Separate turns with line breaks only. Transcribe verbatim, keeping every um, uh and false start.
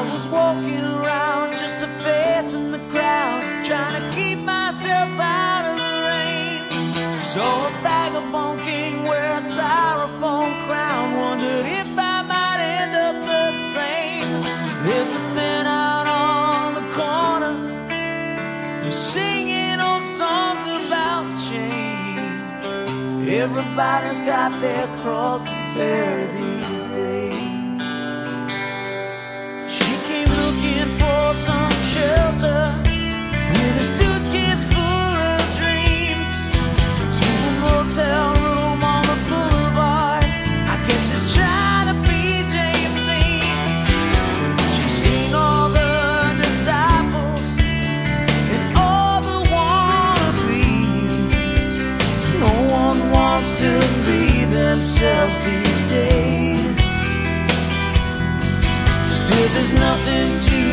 I was walking around just a face in the crowd, trying to keep myself out of the rain. Saw a vagabond king wear a styrofoam crown, wondered if I might end up the same. There's a man out on the corner who's singing old songs about change. Everybody's got their cross to bear these days. She came looking for some shelter with a suitcase full of dreams, to a motel room on the boulevard. I guess she's trying to be James Dean. She's seen all the disciples and all the wannabes. No one wants to be themselves these days. Still, there's nothing to